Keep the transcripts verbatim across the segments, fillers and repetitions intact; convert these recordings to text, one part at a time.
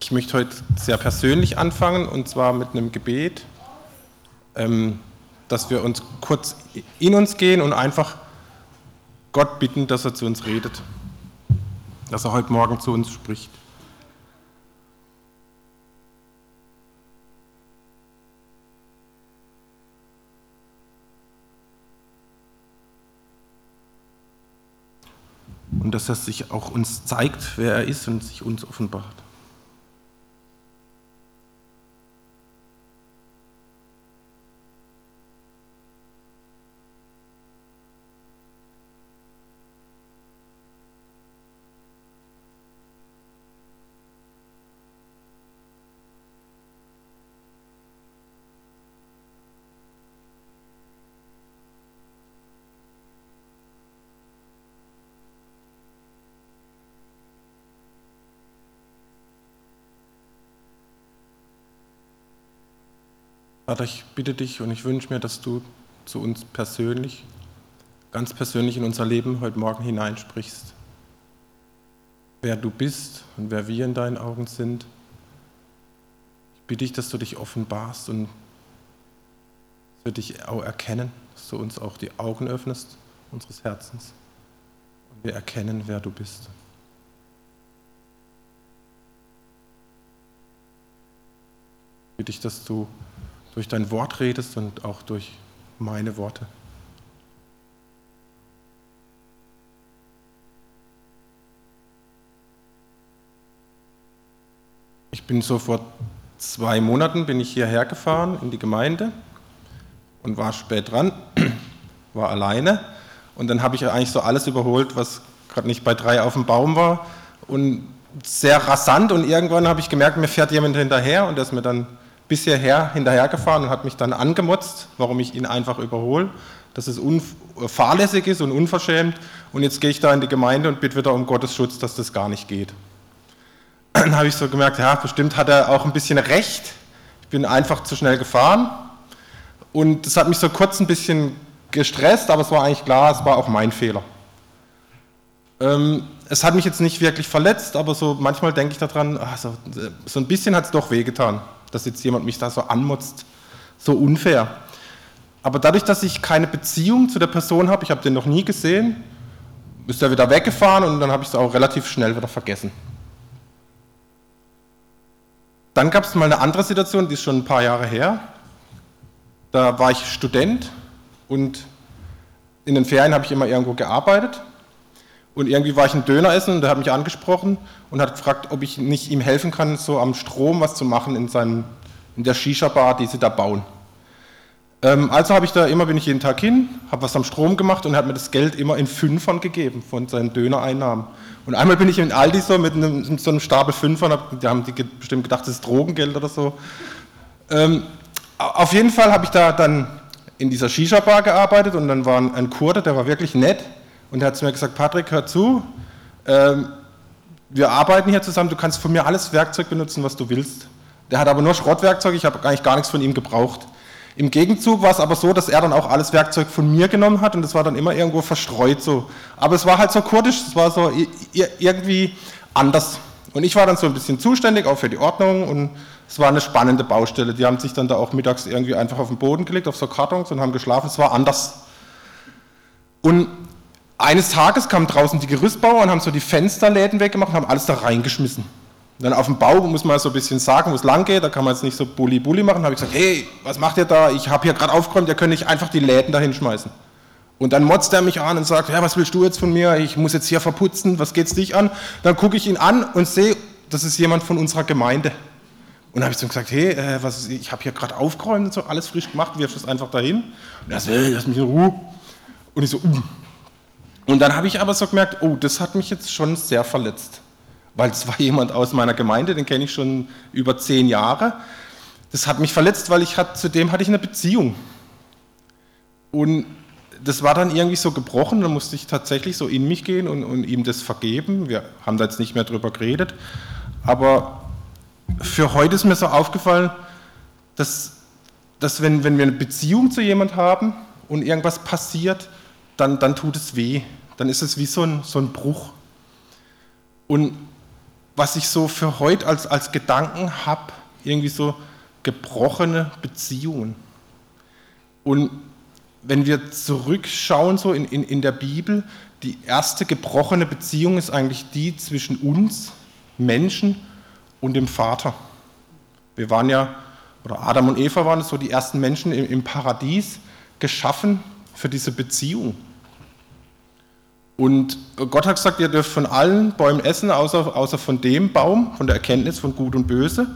Ich möchte heute sehr persönlich anfangen, und zwar mit einem Gebet, ähm, dass wir uns kurz in uns gehen und einfach Gott bitten, dass er zu uns redet, dass er heute Morgen zu uns spricht. Und dass er sich auch uns zeigt, wer er ist und sich uns offenbart. Vater, ich bitte dich und ich wünsche mir, dass du zu uns persönlich, ganz persönlich in unser Leben heute Morgen hineinsprichst. Wer du bist und wer wir in deinen Augen sind. Ich bitte dich, dass du dich offenbarst und dass wir dich auch erkennen, dass du uns auch die Augen öffnest, unseres Herzens, und wir erkennen, wer du bist. Ich bitte dich, dass du durch dein Wort redest und auch durch meine Worte. Ich bin so vor zwei Monaten bin ich hierher gefahren in die Gemeinde und war spät dran, war alleine, und dann habe ich eigentlich so alles überholt, was gerade nicht bei drei auf dem Baum war, und sehr rasant, und irgendwann habe ich gemerkt, mir fährt jemand hinterher, und der ist mir dann bis hierher hinterhergefahren und hat mich dann angemotzt, warum ich ihn einfach überhole, dass es fahrlässig ist und unverschämt, und jetzt gehe ich da in die Gemeinde und bitte wieder um Gottes Schutz, dass das gar nicht geht. Dann habe ich so gemerkt, ja, bestimmt hat er auch ein bisschen recht, ich bin einfach zu schnell gefahren, und das hat mich so kurz ein bisschen gestresst, aber es war eigentlich klar, es war auch mein Fehler. Ähm, es hat mich jetzt nicht wirklich verletzt, aber so manchmal denke ich daran, ach, so, so ein bisschen hat es doch wehgetan, dass jetzt jemand mich da so anmotzt, so unfair. Aber dadurch, dass ich keine Beziehung zu der Person habe, ich habe den noch nie gesehen, ist er wieder weggefahren, und dann habe ich es auch relativ schnell wieder vergessen. Dann gab es mal eine andere Situation, die ist schon ein paar Jahre her. Da war ich Student, und in den Ferien habe ich immer irgendwo gearbeitet. Und irgendwie war ich ein Döner essen, und der hat mich angesprochen und hat gefragt, ob ich nicht ihm helfen kann, so am Strom was zu machen in, seinem, in der Shisha-Bar, die sie da bauen. Ähm, also habe ich da immer, bin ich jeden Tag hin, habe was am Strom gemacht, und er hat mir das Geld immer in Fünfern gegeben von seinen Dönereinnahmen. Und einmal bin ich in Aldi so mit, einem, mit so einem Stapel Fünfern, hab, die haben die bestimmt gedacht, das ist Drogengeld oder so. Ähm, auf jeden Fall habe ich da dann in dieser Shisha-Bar gearbeitet, und dann war ein, ein Kurde, der war wirklich nett. Und er hat zu mir gesagt, Patrick, hör zu, ähm, wir arbeiten hier zusammen, du kannst von mir alles Werkzeug benutzen, was du willst. Der hat aber nur Schrottwerkzeug, ich habe eigentlich gar nichts von ihm gebraucht. Im Gegenzug war es aber so, dass er dann auch alles Werkzeug von mir genommen hat, und das war dann immer irgendwo verstreut so. Aber es war halt so kurdisch, es war so irgendwie anders. Und ich war dann so ein bisschen zuständig, auch für die Ordnung, und es war eine spannende Baustelle. Die haben sich dann da auch mittags irgendwie einfach auf den Boden gelegt, auf so Kartons, und haben geschlafen, es war anders. Und eines Tages kamen draußen die Gerüstbauer und haben so die Fensterläden weggemacht und haben alles da reingeschmissen. Und dann auf dem Bau muss man so ein bisschen sagen, wo es lang geht, da kann man jetzt nicht so Bulli-Bulli machen. Da habe ich gesagt, hey, was macht ihr da? Ich habe hier gerade aufgeräumt, ihr könnt nicht einfach die Läden da hinschmeißen. Und dann motzt er mich an und sagt, ja, was willst du jetzt von mir? Ich muss jetzt hier verputzen, was geht's dich an? Dann gucke ich ihn an und sehe, das ist jemand von unserer Gemeinde. Und dann habe ich so gesagt, hey, äh, was ist, ich habe hier gerade aufgeräumt und so, alles frisch gemacht, wirf das einfach dahin. Und er sagt, hey, lass mich in Ruhe. Und ich so, uh. Und dann habe ich aber so gemerkt, oh, das hat mich jetzt schon sehr verletzt. Weil es war jemand aus meiner Gemeinde, den kenne ich schon über zehn Jahre. Das hat mich verletzt, weil ich hatte, zu dem hatte ich eine Beziehung. Und das war dann irgendwie so gebrochen, dann musste ich tatsächlich so in mich gehen und, und ihm das vergeben. Wir haben da jetzt nicht mehr drüber geredet. Aber für heute ist mir so aufgefallen, dass, dass wenn, wenn wir eine Beziehung zu jemandem haben und irgendwas passiert, dann, dann tut es weh. Dann ist es wie so ein, so ein Bruch. Und was ich so für heute als, als Gedanken habe, irgendwie so gebrochene Beziehungen. Und wenn wir zurückschauen so in, in, in der Bibel, die erste gebrochene Beziehung ist eigentlich die zwischen uns, Menschen, und dem Vater. Wir waren ja, oder Adam und Eva waren so die ersten Menschen im, im Paradies, geschaffen für diese Beziehung. Und Gott hat gesagt, ihr dürft von allen Bäumen essen, außer, außer von dem Baum, von der Erkenntnis von Gut und Böse.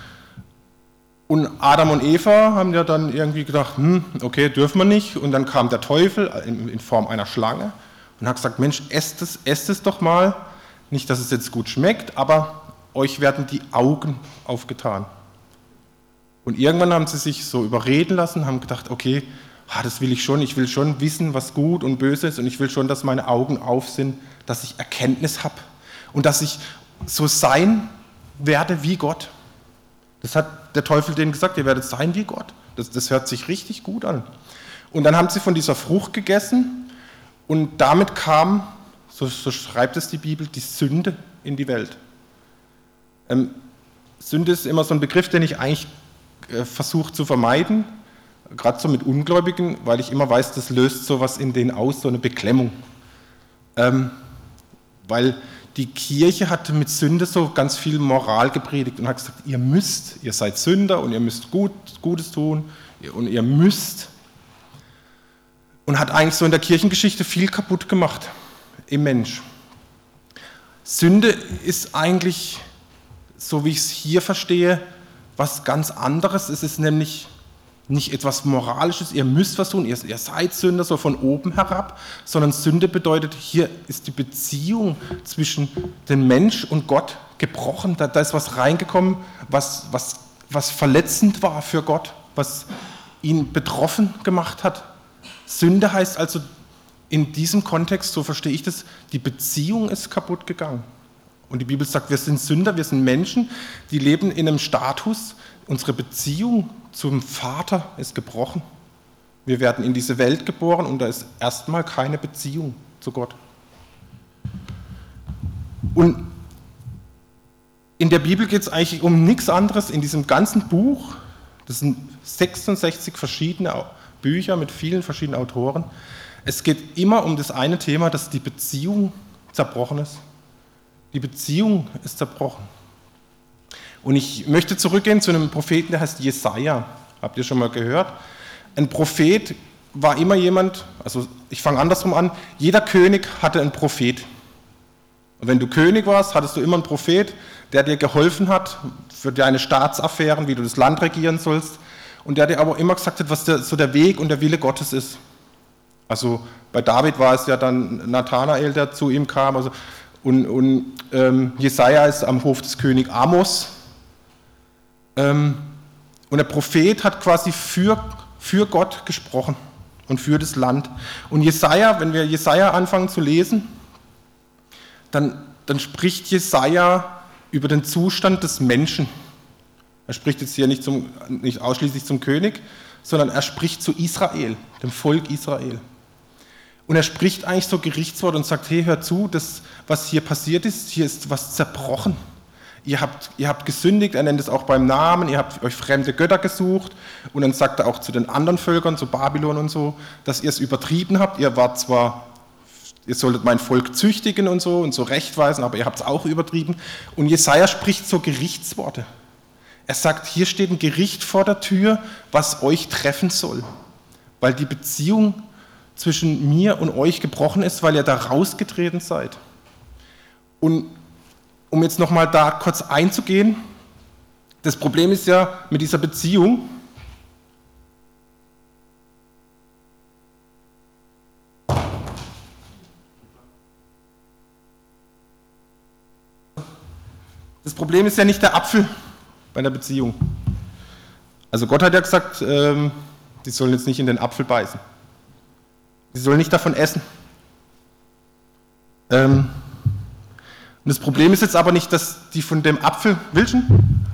Und Adam und Eva haben ja dann irgendwie gedacht, hm, okay, dürfen wir nicht. Und dann kam der Teufel in, in Form einer Schlange und hat gesagt, Mensch, esst es, esst es doch mal. Nicht, dass es jetzt gut schmeckt, aber euch werden die Augen aufgetan. Und irgendwann haben sie sich so überreden lassen, haben gedacht, okay, ah, das will ich schon, ich will schon wissen, was gut und böse ist und ich will schon, dass meine Augen auf sind, dass ich Erkenntnis habe und dass ich so sein werde wie Gott. Das hat der Teufel denen gesagt, ihr werdet sein wie Gott. Das, das hört sich richtig gut an. Und dann haben sie von dieser Frucht gegessen und damit kam, so, so schreibt es die Bibel, die Sünde in die Welt. Ähm, Sünde ist immer so ein Begriff, den ich eigentlich äh, versuche zu vermeiden, gerade so mit Ungläubigen, weil ich immer weiß, das löst sowas in denen aus, so eine Beklemmung. Ähm, weil die Kirche hat mit Sünde so ganz viel Moral gepredigt und hat gesagt, ihr müsst, ihr seid Sünder und ihr müsst gut, Gutes tun und ihr müsst. Und hat eigentlich so in der Kirchengeschichte viel kaputt gemacht im Mensch. Sünde ist eigentlich, so wie ich es hier verstehe, was ganz anderes. Es ist nämlich nicht etwas Moralisches, ihr müsst was tun, ihr, ihr seid Sünder, so von oben herab, sondern Sünde bedeutet, hier ist die Beziehung zwischen dem Mensch und Gott gebrochen. Da, da ist was reingekommen, was, was, was verletzend war für Gott, was ihn betroffen gemacht hat. Sünde heißt also in diesem Kontext, so verstehe ich das, die Beziehung ist kaputt gegangen. Und die Bibel sagt, wir sind Sünder, wir sind Menschen, die leben in einem Status, unsere Beziehung zum Vater ist gebrochen. Wir werden in diese Welt geboren und da ist erstmal keine Beziehung zu Gott. Und in der Bibel geht es eigentlich um nichts anderes. In diesem ganzen Buch, das sind sechsundsechzig verschiedene Bücher mit vielen verschiedenen Autoren, es geht immer um das eine Thema, dass die Beziehung zerbrochen ist. Die Beziehung ist zerbrochen. Und ich möchte zurückgehen zu einem Propheten, der heißt Jesaja. Habt ihr schon mal gehört? Ein Prophet war immer jemand, also ich fange andersrum an, jeder König hatte einen Prophet. Und wenn du König warst, hattest du immer einen Prophet, der dir geholfen hat für deine Staatsaffären, wie du das Land regieren sollst. Und der dir aber immer gesagt hat, was der, so der Weg und der Wille Gottes ist. Also bei David war es ja dann Nathanael, der zu ihm kam. Also, und und ähm, Jesaja ist am Hof des Königs Amos. Ähm, und der Prophet hat quasi für, für Gott gesprochen und für das Land. Und Jesaja, wenn wir Jesaja anfangen zu lesen, dann, dann spricht Jesaja über den Zustand des Menschen. Er spricht jetzt hier nicht, zum, nicht ausschließlich zum König, sondern er spricht zu Israel, dem Volk Israel. Und er spricht eigentlich so Gerichtsworte und sagt, hey, hör zu, das, was hier passiert ist, hier ist was zerbrochen. Ihr habt, ihr habt gesündigt, er nennt es auch beim Namen, ihr habt euch fremde Götter gesucht. Und dann sagt er auch zu den anderen Völkern, zu Babylon und so, dass ihr es übertrieben habt. Ihr wart zwar, ihr solltet mein Volk züchtigen und so und so rechtweisen, aber ihr habt es auch übertrieben. Und Jesaja spricht so Gerichtsworte. Er sagt, hier steht ein Gericht vor der Tür, was euch treffen soll. Weil die Beziehung zwischen mir und euch gebrochen ist, weil ihr da rausgetreten seid. Und um jetzt nochmal da kurz einzugehen, das Problem ist ja mit dieser Beziehung, das Problem ist ja nicht der Apfel bei der Beziehung. Also Gott hat ja gesagt, ähm, die sollen jetzt nicht in den Apfel beißen. Sie sollen nicht davon essen. Ähm, und das Problem ist jetzt aber nicht, dass die von dem Apfel... Wilschen?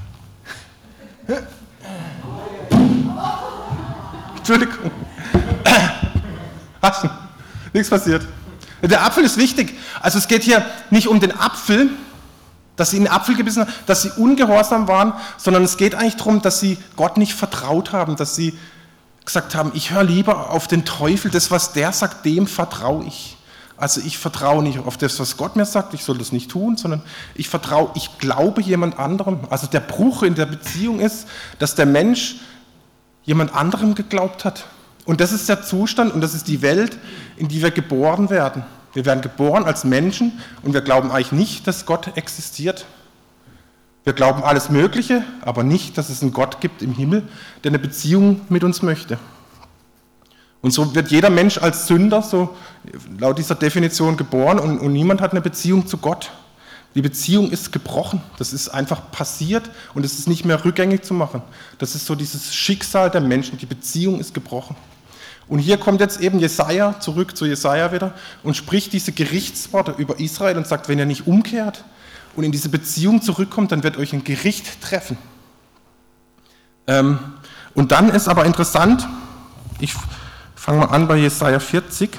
Entschuldigung. Hast du? Nichts passiert. Der Apfel ist wichtig. Also es geht hier nicht um den Apfel, dass sie einen Apfel gebissen haben, dass sie ungehorsam waren, sondern es geht eigentlich darum, dass sie Gott nicht vertraut haben, dass sie gesagt haben, ich höre lieber auf den Teufel, das, was der sagt, dem vertraue ich. Also ich vertraue nicht auf das, was Gott mir sagt, ich soll das nicht tun, sondern ich vertraue, ich glaube jemand anderem. Also der Bruch in der Beziehung ist, dass der Mensch jemand anderem geglaubt hat. Und das ist der Zustand und das ist die Welt, in die wir geboren werden. Wir werden geboren als Menschen und wir glauben eigentlich nicht, dass Gott existiert. Wir glauben alles Mögliche, aber nicht, dass es einen Gott gibt im Himmel, der eine Beziehung mit uns möchte. Und so wird jeder Mensch als Sünder, so laut dieser Definition, geboren und, und niemand hat eine Beziehung zu Gott. Die Beziehung ist gebrochen, das ist einfach passiert und es ist nicht mehr rückgängig zu machen. Das ist so dieses Schicksal der Menschen, die Beziehung ist gebrochen. Und hier kommt jetzt eben Jesaja, zurück zu Jesaja wieder, und spricht diese Gerichtsworte über Israel und sagt, wenn ihr nicht umkehrt und in diese Beziehung zurückkommt, dann wird euch ein Gericht treffen. Ähm, und dann ist aber interessant, ich fangen wir an bei Jesaja vierzig,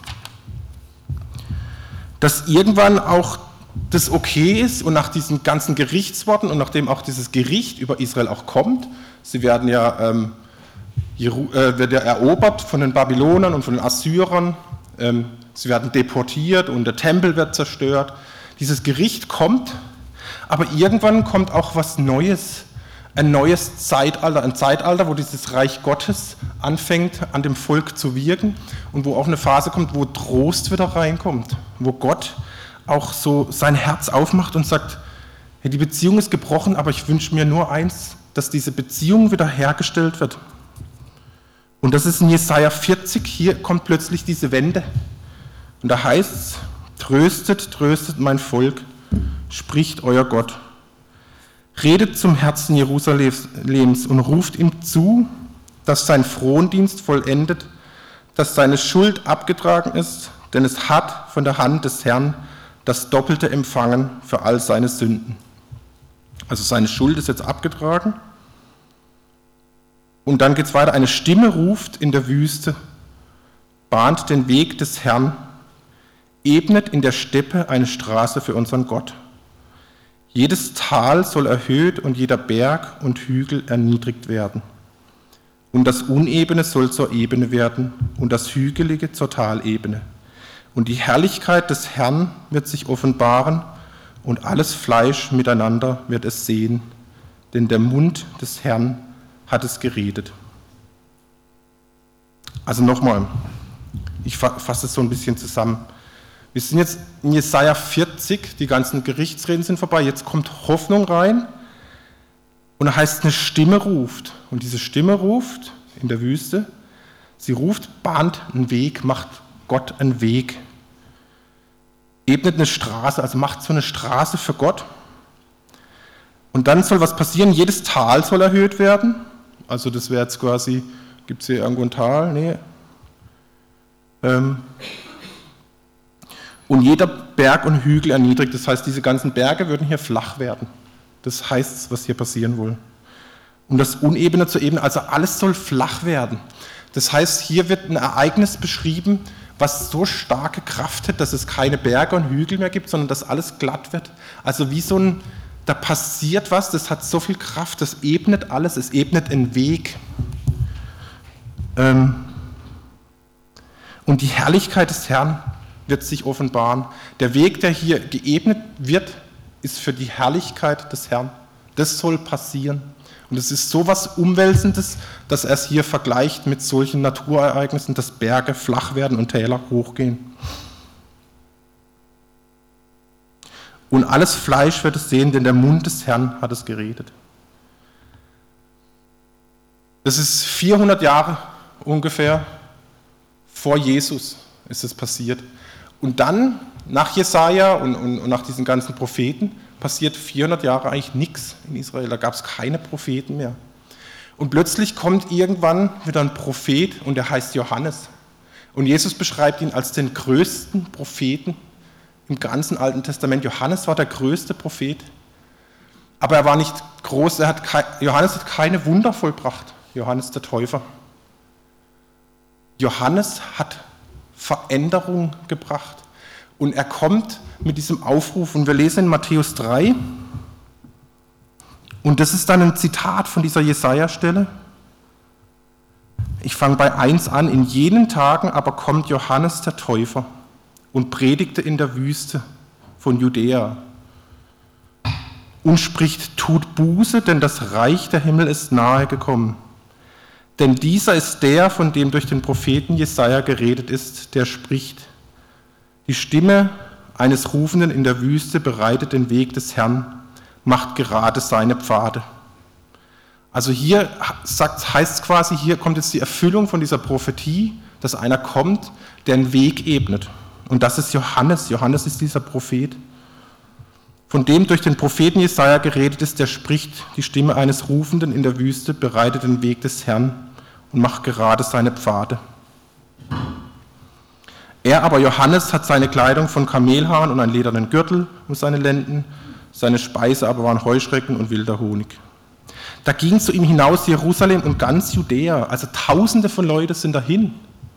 dass irgendwann auch das okay ist und nach diesen ganzen Gerichtsworten und nachdem auch dieses Gericht über Israel auch kommt, sie werden ja, ähm, Jeru, äh, wird ja erobert von den Babylonern und von den Assyrern, ähm, sie werden deportiert und der Tempel wird zerstört. Dieses Gericht kommt, aber irgendwann kommt auch was Neues. Ein neues Zeitalter, ein Zeitalter, wo dieses Reich Gottes anfängt, an dem Volk zu wirken und wo auch eine Phase kommt, wo Trost wieder reinkommt, wo Gott auch so sein Herz aufmacht und sagt, hey, die Beziehung ist gebrochen, aber ich wünsche mir nur eins, dass diese Beziehung wieder hergestellt wird. Und das ist in Jesaja vierzig, hier kommt plötzlich diese Wende. Und da heißt es, tröstet, tröstet mein Volk, spricht euer Gott. Redet zum Herzen Jerusalems und ruft ihm zu, dass sein Frondienst vollendet, dass seine Schuld abgetragen ist, denn es hat von der Hand des Herrn das Doppelte empfangen für all seine Sünden. Also seine Schuld ist jetzt abgetragen. Und dann geht es weiter, eine Stimme ruft in der Wüste, bahnt den Weg des Herrn, ebnet in der Steppe eine Straße für unseren Gott. Jedes Tal soll erhöht und jeder Berg und Hügel erniedrigt werden. Und das Unebene soll zur Ebene werden und das Hügelige zur Talebene. Und die Herrlichkeit des Herrn wird sich offenbaren und alles Fleisch miteinander wird es sehen, denn der Mund des Herrn hat es geredet. Also nochmal, ich fasse es so ein bisschen zusammen. Wir sind jetzt in Jesaja vierzig, die ganzen Gerichtsreden sind vorbei, jetzt kommt Hoffnung rein und da heißt, eine Stimme ruft. Und diese Stimme ruft in der Wüste, sie ruft, bahnt einen Weg, macht Gott einen Weg, ebnet eine Straße, also macht so eine Straße für Gott. Und dann soll was passieren, jedes Tal soll erhöht werden, also das wäre jetzt quasi, gibt es hier irgendwo ein Tal? Nee. Ähm, Und jeder Berg und Hügel erniedrigt, das heißt, diese ganzen Berge würden hier flach werden. Das heißt, was hier passieren will. Um das Unebene zu ebnen, also alles soll flach werden. Das heißt, hier wird ein Ereignis beschrieben, was so starke Kraft hat, dass es keine Berge und Hügel mehr gibt, sondern dass alles glatt wird. Also wie so ein, da passiert was, das hat so viel Kraft, das ebnet alles, es ebnet einen Weg. Ähm, und die Herrlichkeit des Herrn wird sich offenbaren. Der Weg, der hier geebnet wird, ist für die Herrlichkeit des Herrn. Das soll passieren. Und es ist so was Umwälzendes, dass er es hier vergleicht mit solchen Naturereignissen, dass Berge flach werden und Täler hochgehen. Und alles Fleisch wird es sehen, denn der Mund des Herrn hat es geredet. Das ist vierhundert Jahre ungefähr vor Jesus ist es passiert. Und dann, nach Jesaja und, und, und nach diesen ganzen Propheten, passiert vierhundert Jahre eigentlich nichts in Israel. Da gab es keine Propheten mehr. Und plötzlich kommt irgendwann wieder ein Prophet und der heißt Johannes. Und Jesus beschreibt ihn als den größten Propheten im ganzen Alten Testament. Johannes war der größte Prophet. Aber er war nicht groß, er hat kein, Johannes hat keine Wunder vollbracht. Johannes der Täufer. Johannes hat Veränderung gebracht. Und er kommt mit diesem Aufruf, und wir lesen in Matthäus drei, und das ist dann ein Zitat von dieser Jesaja-Stelle. Ich fange bei eins an. In jenen Tagen aber kommt Johannes der Täufer und predigte in der Wüste von Judäa und spricht, tut Buße, denn das Reich der Himmel ist nahe gekommen. Denn dieser ist der, von dem durch den Propheten Jesaja geredet ist, der spricht, die Stimme eines Rufenden in der Wüste bereitet den Weg des Herrn, macht gerade seine Pfade. Also hier sagt, heißt es quasi, hier kommt jetzt die Erfüllung von dieser Prophetie, dass einer kommt, der einen Weg ebnet. Und das ist Johannes. Johannes ist dieser Prophet, von dem durch den Propheten Jesaja geredet ist, der spricht, die Stimme eines Rufenden in der Wüste bereitet den Weg des Herrn und macht gerade seine Pfade. Er aber, Johannes, hat seine Kleidung von Kamelhaaren und einen ledernen Gürtel um seine Lenden, seine Speise aber waren Heuschrecken und wilder Honig. Da ging zu ihm hinaus Jerusalem und ganz Judäa, also Tausende von Leuten sind dahin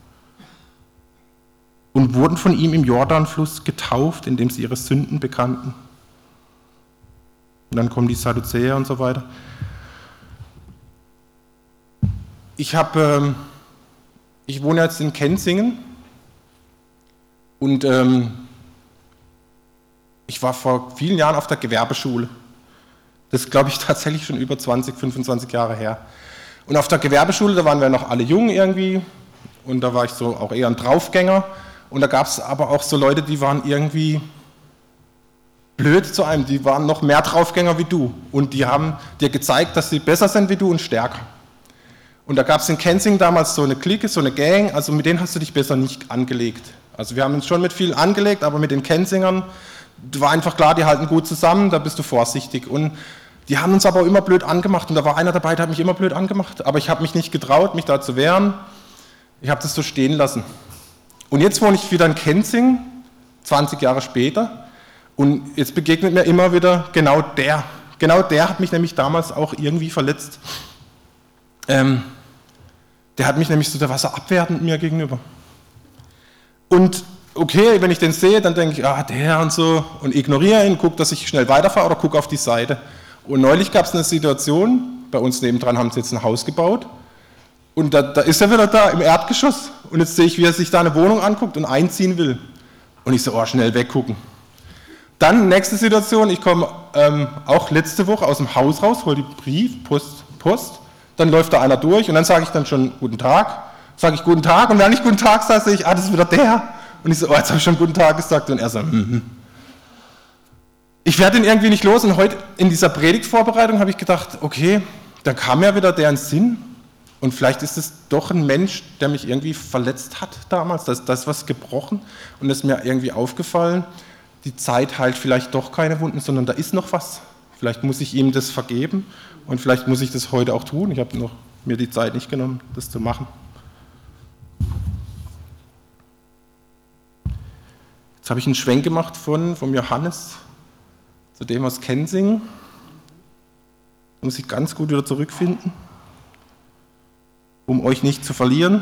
und wurden von ihm im Jordanfluss getauft, indem sie ihre Sünden bekannten. Und dann kommen die Sadduzäer und so weiter. Ich habe, ähm, ich wohne jetzt in Kenzingen und ähm, ich war vor vielen Jahren auf der Gewerbeschule. Das ist, glaube ich, tatsächlich schon über zwanzig, fünfundzwanzig Jahre her. Und auf der Gewerbeschule, da waren wir noch alle jung irgendwie und da war ich so auch eher ein Draufgänger und da gab es aber auch so Leute, die waren irgendwie blöd zu einem, die waren noch mehr Draufgänger wie du und die haben dir gezeigt, dass sie besser sind wie du und stärker. Und da gab es in Kenzingen damals so eine Clique, so eine Gang, also mit denen hast du dich besser nicht angelegt. Also wir haben uns schon mit vielen angelegt, aber mit den Kenzingern war einfach klar, die halten gut zusammen, da bist du vorsichtig. Und die haben uns aber auch immer blöd angemacht. Und da war einer dabei, der hat mich immer blöd angemacht. Aber ich habe mich nicht getraut, mich da zu wehren. Ich habe das so stehen lassen. Und jetzt wohne ich wieder in Kenzingen, zwanzig Jahre später. Und jetzt begegnet mir immer wieder genau der. Genau der hat mich nämlich damals auch irgendwie verletzt. Ähm, der hat mich nämlich so, der war so abwertend mir gegenüber. Und okay, wenn ich den sehe, dann denke ich, ah, der und so, und ignoriere ihn, gucke, dass ich schnell weiterfahre oder gucke auf die Seite. Und neulich gab es eine Situation, bei uns nebendran haben sie jetzt ein Haus gebaut, und da, da ist er wieder da im Erdgeschoss, und jetzt sehe ich, wie er sich da eine Wohnung anguckt und einziehen will. Und ich so, oh, schnell weggucken. Dann, nächste Situation, ich komme ähm, auch letzte Woche aus dem Haus raus, hole die Brief, Post, Post, dann läuft da einer durch, und dann sage ich dann schon, guten Tag, sage ich guten Tag, und wenn ich guten Tag sage, sehe ich, ah, das ist wieder der. Und ich so, oh, jetzt habe ich schon guten Tag gesagt. Und er so, mhm. Ich werde ihn irgendwie nicht los. Und heute in dieser Predigtvorbereitung habe ich gedacht, okay, da kam ja wieder der in Sinn. Und vielleicht ist es doch ein Mensch, der mich irgendwie verletzt hat damals. Da ist, da ist was gebrochen. Und es ist mir irgendwie aufgefallen, die Zeit heilt vielleicht doch keine Wunden, sondern da ist noch was. Vielleicht muss ich ihm das vergeben. Und vielleicht muss ich das heute auch tun. Ich habe noch mir die Zeit nicht genommen, das zu machen. Jetzt habe ich einen Schwenk gemacht von, vom Johannes zu dem aus Kenzingen. Da muss ich ganz gut wieder zurückfinden, um euch nicht zu verlieren.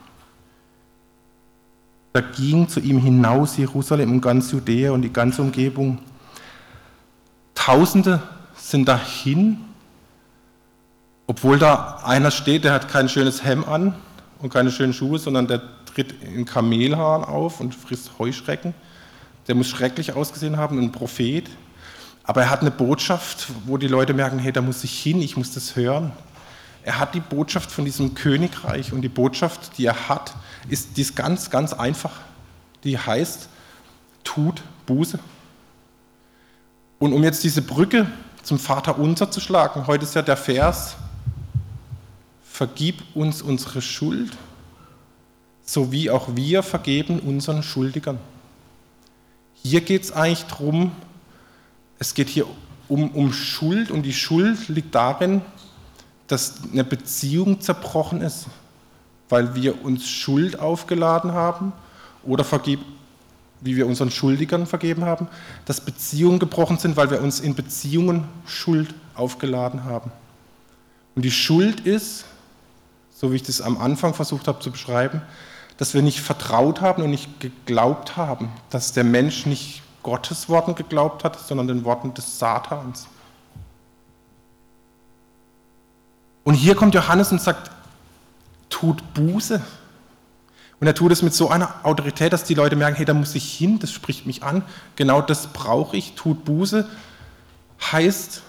Da ging zu ihm hinaus Jerusalem und ganz Judäa und die ganze Umgebung. Tausende sind dahin, obwohl da einer steht, der hat kein schönes Hemd an und keine schönen Schuhe, sondern der tritt in Kamelhaaren auf und frisst Heuschrecken. Der muss schrecklich ausgesehen haben, ein Prophet. Aber er hat eine Botschaft, wo die Leute merken, hey, da muss ich hin, ich muss das hören. Er hat die Botschaft von diesem Königreich und die Botschaft, die er hat, ist, die ist ganz, ganz einfach. Die heißt, tut Buße. Und um jetzt diese Brücke zum Vaterunser zu schlagen, heute ist ja der Vers, vergib uns unsere Schuld, so wie auch wir vergeben unseren Schuldigern. Hier geht es eigentlich darum, es geht hier um, um Schuld und die Schuld liegt darin, dass eine Beziehung zerbrochen ist, weil wir uns Schuld aufgeladen haben oder vergib, wie wir unseren Schuldigern vergeben haben, dass Beziehungen gebrochen sind, weil wir uns in Beziehungen Schuld aufgeladen haben. Und die Schuld ist, so wie ich das am Anfang versucht habe zu beschreiben, dass wir nicht vertraut haben und nicht geglaubt haben, dass der Mensch nicht Gottes Worten geglaubt hat, sondern den Worten des Satans. Und hier kommt Johannes und sagt, tut Buße. Und er tut es mit so einer Autorität, dass die Leute merken, hey, da muss ich hin, das spricht mich an, genau das brauche ich. Tut Buße heißt,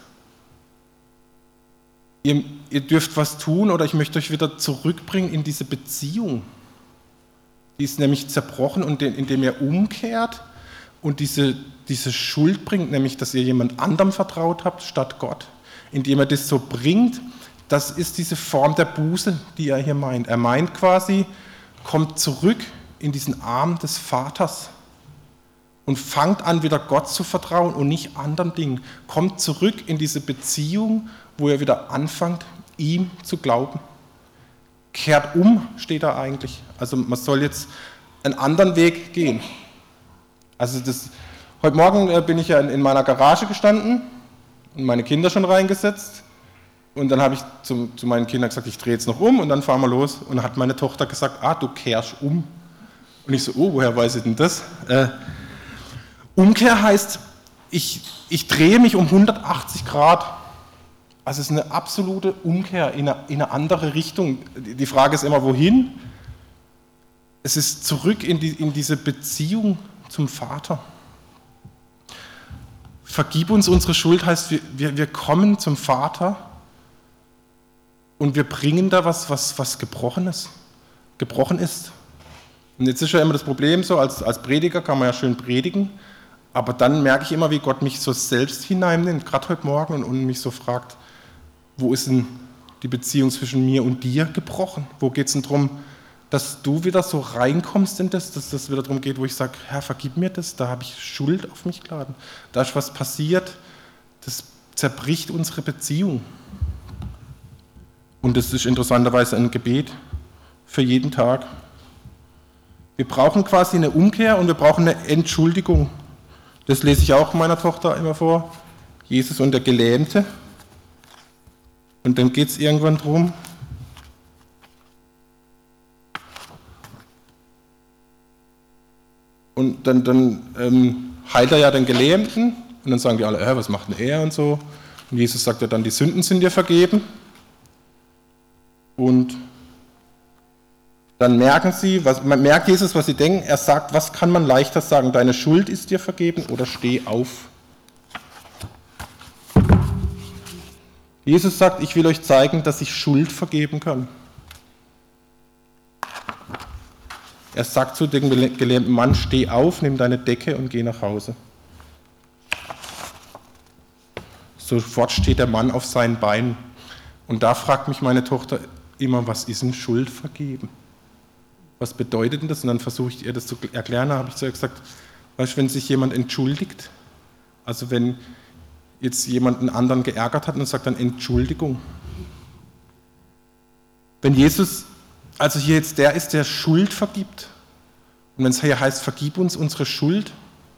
ihr, ihr dürft was tun oder ich möchte euch wieder zurückbringen in diese Beziehung. Die ist nämlich zerbrochen und indem ihr umkehrt und diese, diese Schuld bringt, nämlich dass ihr jemand anderem vertraut habt statt Gott, indem er das so bringt, das ist diese Form der Buße, die er hier meint. Er meint quasi, kommt zurück in diesen Arm des Vaters und fangt an, wieder Gott zu vertrauen und nicht anderen Dingen. Kommt zurück in diese Beziehung, wo ihr wieder anfangt, ihm zu glauben. Kehrt um, steht da eigentlich. Also man soll jetzt einen anderen Weg gehen. Also das, heute Morgen bin ich ja in meiner Garage gestanden und meine Kinder schon reingesetzt. Und dann habe ich zu, zu meinen Kindern gesagt, ich drehe jetzt noch um und dann fahren wir los. Und dann hat meine Tochter gesagt, ah, du kehrst um. Und ich so, oh, woher weiß ich denn das? Äh, Umkehr heißt, ich, ich drehe mich um hundertachtzig Grad. Also es ist eine absolute Umkehr in eine, in eine andere Richtung. Die Frage ist immer, wohin? Es ist zurück in, die, in diese Beziehung zum Vater. Vergib uns unsere Schuld heißt, wir, wir, wir kommen zum Vater und wir bringen da was, was, was Gebrochenes, gebrochen ist. Und jetzt ist ja immer das Problem so, als, als Prediger kann man ja schön predigen, aber dann merke ich immer, wie Gott mich so selbst hineinnimmt, gerade heute Morgen, und, und mich so fragt, wo ist denn die Beziehung zwischen mir und dir gebrochen? Wo geht es denn darum, dass du wieder so reinkommst in das, dass das wieder darum geht, wo ich sage, Herr, vergib mir das, da habe ich Schuld auf mich geladen. Da ist was passiert, das zerbricht unsere Beziehung. Und das ist interessanterweise ein Gebet für jeden Tag. Wir brauchen quasi eine Umkehr und wir brauchen eine Entschuldigung. Das lese ich auch meiner Tochter immer vor. Jesus und der Gelähmte. Und dann geht es irgendwann drum. Und dann, dann ähm, heilt er ja den Gelähmten. Und dann sagen die alle, äh, was macht denn er und so. Und Jesus sagt ja dann, die Sünden sind dir vergeben. Und dann merken sie, was, man merkt Jesus, was sie denken. Er sagt, was kann man leichter sagen? Deine Schuld ist dir vergeben oder steh auf. Jesus sagt, ich will euch zeigen, dass ich Schuld vergeben kann. Er sagt zu dem gelähmten Mann, steh auf, nimm deine Decke und geh nach Hause. Sofort steht der Mann auf seinen Beinen. Und da fragt mich meine Tochter immer, was ist denn Schuld vergeben? Was bedeutet denn das? Und dann versuche ich ihr das zu erklären. Da habe ich zu ihr gesagt, weißt du, wenn sich jemand entschuldigt, also wenn jetzt jemand einen anderen geärgert hat und sagt dann Entschuldigung. Wenn Jesus also hier jetzt der ist, der Schuld vergibt, und wenn es hier heißt, vergib uns unsere Schuld,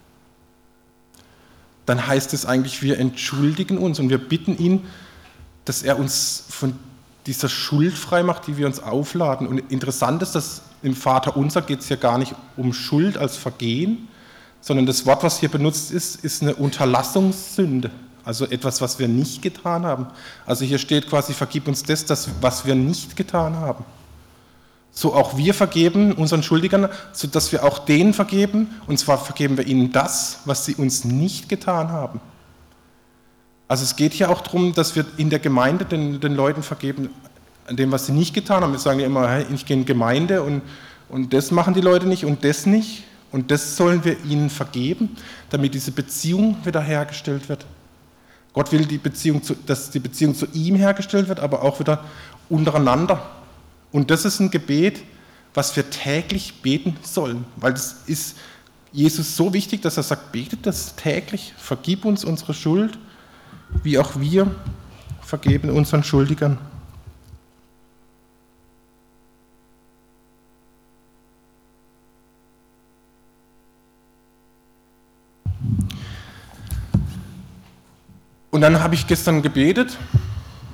dann heißt es eigentlich, wir entschuldigen uns und wir bitten ihn, dass er uns von dieser Schuld frei macht, die wir uns aufladen. Und interessant ist, dass im Vaterunser geht es ja gar nicht um Schuld als Vergehen, sondern das Wort, was hier benutzt ist, ist eine Unterlassungssünde. Also etwas, was wir nicht getan haben. Also hier steht quasi, vergib uns das, das, was wir nicht getan haben. So auch wir vergeben unseren Schuldigern, sodass wir auch denen vergeben, und zwar vergeben wir ihnen das, was sie uns nicht getan haben. Also es geht hier auch darum, dass wir in der Gemeinde den, den Leuten vergeben, an dem, was sie nicht getan haben. Wir sagen ja immer, hey, ich gehe in die Gemeinde und, und das machen die Leute nicht und das nicht. Und das sollen wir ihnen vergeben, damit diese Beziehung wiederhergestellt wird. Gott will, die Beziehung zu, dass die Beziehung zu ihm hergestellt wird, aber auch wieder untereinander. Und das ist ein Gebet, was wir täglich beten sollen, weil es ist Jesus so wichtig, dass er sagt, betet das täglich, vergib uns unsere Schuld, wie auch wir vergeben unseren Schuldigern. Und dann habe ich gestern gebetet,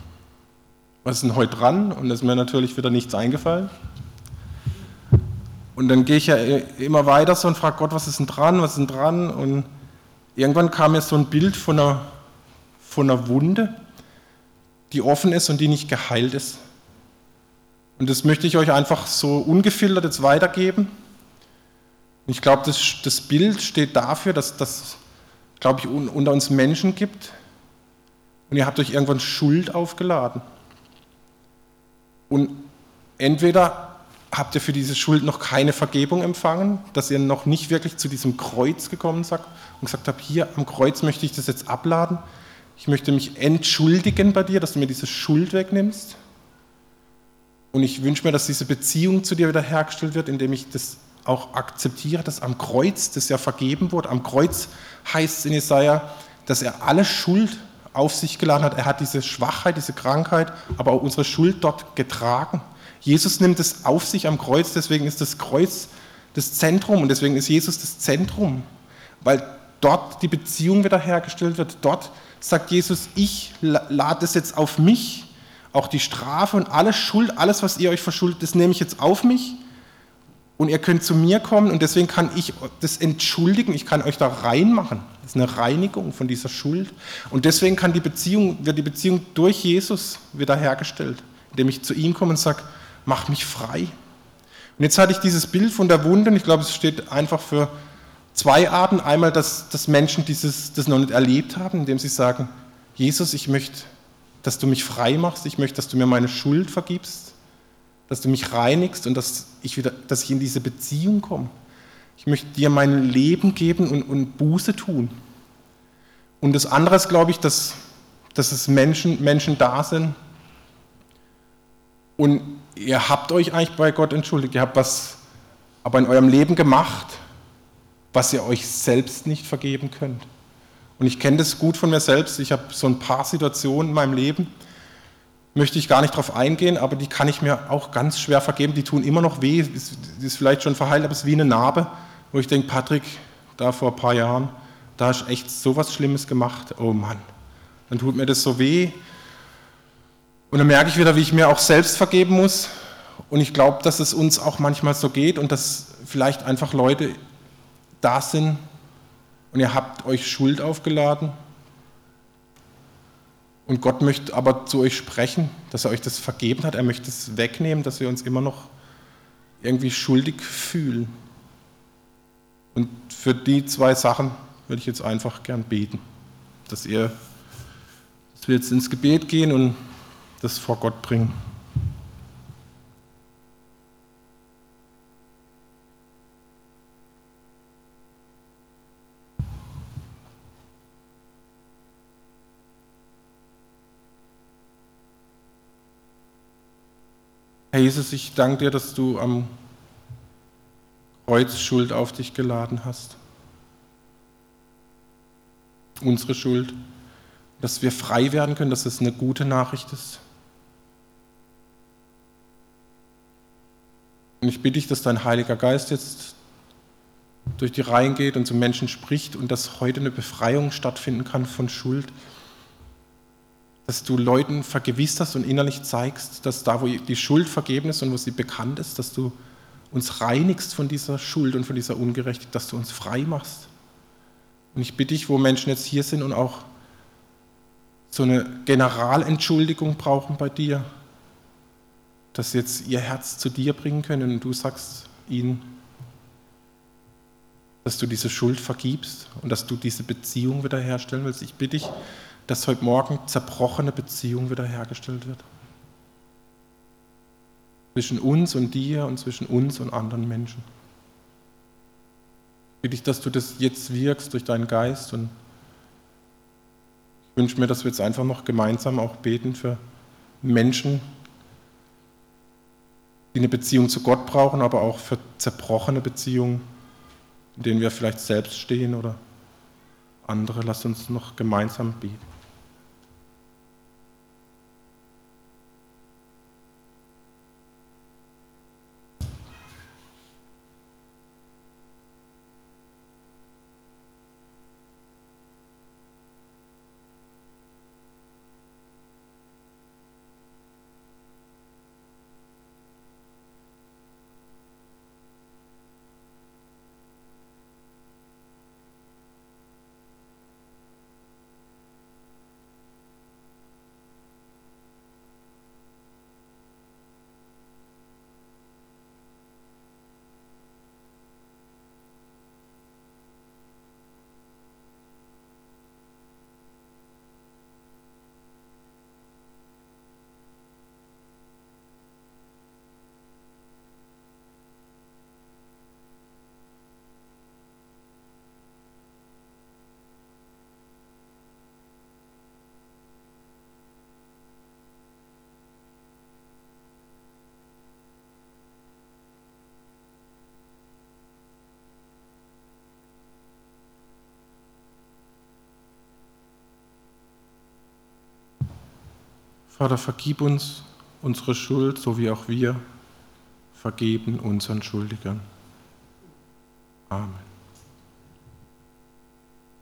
was ist denn heute dran? Und es ist mir natürlich wieder nichts eingefallen. Und dann gehe ich ja immer weiter so und frage Gott, was ist denn dran, was ist denn dran? Und irgendwann kam mir so ein Bild von einer, von einer Wunde, die offen ist und die nicht geheilt ist. Und das möchte ich euch einfach so ungefiltert jetzt weitergeben. Ich glaube, das, das Bild steht dafür, dass das, glaube ich, un, unter uns Menschen gibt. Und ihr habt euch irgendwann Schuld aufgeladen. Und entweder habt ihr für diese Schuld noch keine Vergebung empfangen, dass ihr noch nicht wirklich zu diesem Kreuz gekommen seid und gesagt habt, hier am Kreuz möchte ich das jetzt abladen. Ich möchte mich entschuldigen bei dir, dass du mir diese Schuld wegnimmst. Und ich wünsche mir, dass diese Beziehung zu dir wieder hergestellt wird, indem ich das auch akzeptiere, dass am Kreuz das ja vergeben wurde. Am Kreuz heißt es in Jesaja, dass er alle Schuld auf sich geladen hat. Er hat diese Schwachheit, diese Krankheit, aber auch unsere Schuld dort getragen. Jesus nimmt es auf sich am Kreuz, deswegen ist das Kreuz das Zentrum und deswegen ist Jesus das Zentrum, weil dort die Beziehung wiederhergestellt wird. Dort sagt Jesus, ich lade es jetzt auf mich, auch die Strafe und alle Schuld, alles, was ihr euch verschuldet, das nehme ich jetzt auf mich und ihr könnt zu mir kommen und deswegen kann ich das entschuldigen, ich kann euch da reinmachen. Das ist eine Reinigung von dieser Schuld und deswegen kann die Beziehung, wird die Beziehung durch Jesus wiederhergestellt, indem ich zu ihm komme und sage, mach mich frei. Und jetzt hatte ich dieses Bild von der Wunde und ich glaube, es steht einfach für zwei Arten. Einmal, dass, dass Menschen dieses, das noch nicht erlebt haben, indem sie sagen, Jesus, ich möchte, dass du mich frei machst, ich möchte, dass du mir meine Schuld vergibst, dass du mich reinigst und dass ich, wieder, dass ich in diese Beziehung komme. Ich möchte dir mein Leben geben und, und Buße tun. Und das andere ist, glaube ich, dass, dass es Menschen, Menschen da sind und ihr habt euch eigentlich bei Gott entschuldigt, ihr habt was aber in eurem Leben gemacht, was ihr euch selbst nicht vergeben könnt. Und ich kenne das gut von mir selbst, ich habe so ein paar Situationen in meinem Leben, möchte ich gar nicht drauf eingehen, aber die kann ich mir auch ganz schwer vergeben, die tun immer noch weh, die ist vielleicht schon verheilt, aber es ist wie eine Narbe, wo ich denke, Patrick, da vor ein paar Jahren, da hast du echt so was Schlimmes gemacht, oh Mann, dann tut mir das so weh. Und dann merke ich wieder, wie ich mir auch selbst vergeben muss. Und ich glaube, dass es uns auch manchmal so geht und dass vielleicht einfach Leute da sind und ihr habt euch Schuld aufgeladen. Und Gott möchte aber zu euch sprechen, dass er euch das vergeben hat. Er möchte es wegnehmen, dass wir uns immer noch irgendwie schuldig fühlen. Und für die zwei Sachen würde ich jetzt einfach gern beten, dass ihr, dass wir jetzt ins Gebet gehen und das vor Gott bringen. Herr Jesus, ich danke dir, dass du am Kreuz Schuld auf dich geladen hast. Unsere Schuld. Dass wir frei werden können, dass es eine gute Nachricht ist. Und ich bitte dich, dass dein Heiliger Geist jetzt durch die Reihen geht und zu Menschen spricht und dass heute eine Befreiung stattfinden kann von Schuld. Dass du Leuten vergewisserst und innerlich zeigst, dass da, wo die Schuld vergeben ist und wo sie bekannt ist, dass du uns reinigst von dieser Schuld und von dieser Ungerechtigkeit, dass du uns frei machst. Und ich bitte dich, wo Menschen jetzt hier sind und auch so eine Generalentschuldigung brauchen bei dir, dass sie jetzt ihr Herz zu dir bringen können und du sagst ihnen, dass du diese Schuld vergibst und dass du diese Beziehung wiederherstellen willst. Ich bitte dich, dass heute Morgen zerbrochene Beziehung wiederhergestellt wird. Zwischen uns und dir und zwischen uns und anderen Menschen. Ich bitte dich, dass du das jetzt wirkst durch deinen Geist und ich wünsche mir, dass wir jetzt einfach noch gemeinsam auch beten für Menschen, die eine Beziehung zu Gott brauchen, aber auch für zerbrochene Beziehungen, in denen wir vielleicht selbst stehen oder andere. Lasst uns noch gemeinsam beten. Vater, vergib uns unsere Schuld, so wie auch wir vergeben unseren Schuldigern. Amen.